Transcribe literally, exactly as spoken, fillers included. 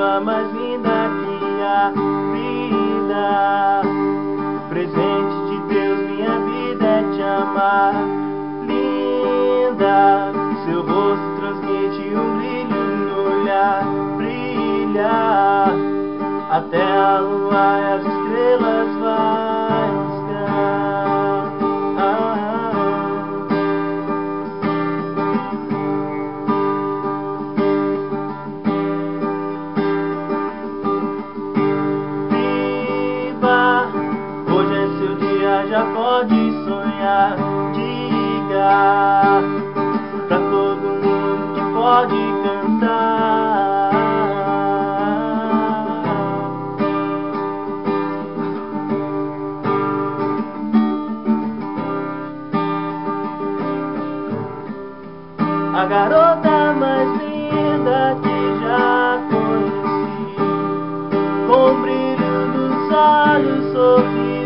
pessoa mais linda que a vida. Presente de Deus, minha vida é te amar. Linda, seu rosto transmite um brilho no olhar. Brilha, até a lua e as estrelas vai buscar. Ah, viva, hoje é seu dia, já pode sonhar. Diga pra todo mundo que pode cantar. A garota mais linda que já conheci, com brilho nos olhos, sorriso